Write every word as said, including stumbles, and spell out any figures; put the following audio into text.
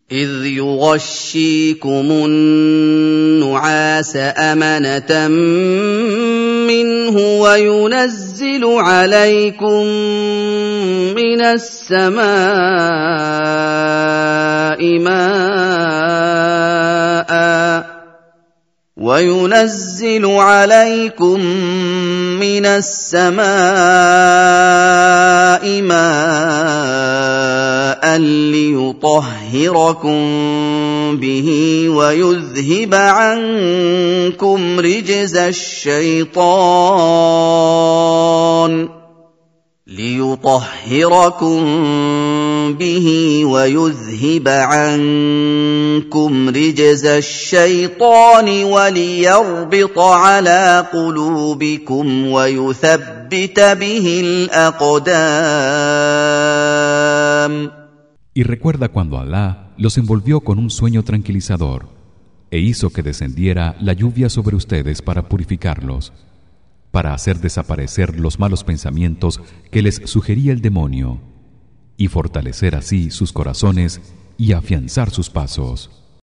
إذ يغشيكم النعاس أمنة منه وينزل عليكم من السماء ماء وينزل عليكم من السماء ماء ليطهركم به ويذهب عنكم رجز الشيطان ليطهركم به ويذهب عنكم رجز الشيطان وليربط على قلوبكم ويثبت به الأقدام. Y recuerda cuando Alá los envolvió con un sueño tranquilizador e hizo que descendiera la lluvia sobre ustedes para purificarlos, para hacer desaparecer los malos pensamientos que les sugería el demonio y fortalecer así sus corazones y afianzar sus pasos.